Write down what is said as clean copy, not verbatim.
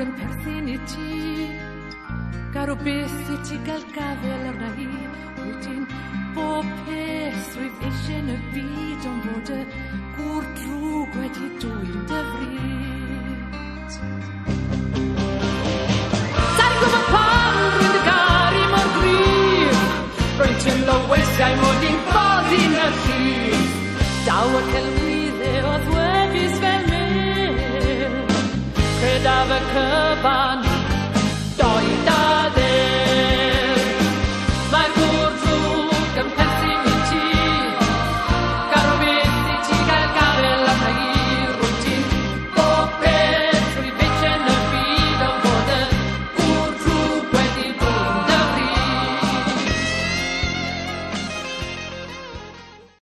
yn perthyn I ti Garo beth I ti gael gafel arna hi Wyt ti'n bob peth rwyf eisiau yn y byd Ond bod y gŵr drwg wedi dwy'n dyfryd Sa'n gwybod pam rwy'n dy garu mor gryf Rwy'n teimlo weithiau mod i'n boddi'n y llun Daw y celfyddau o ddwedus fel mynd Credaf y cyfan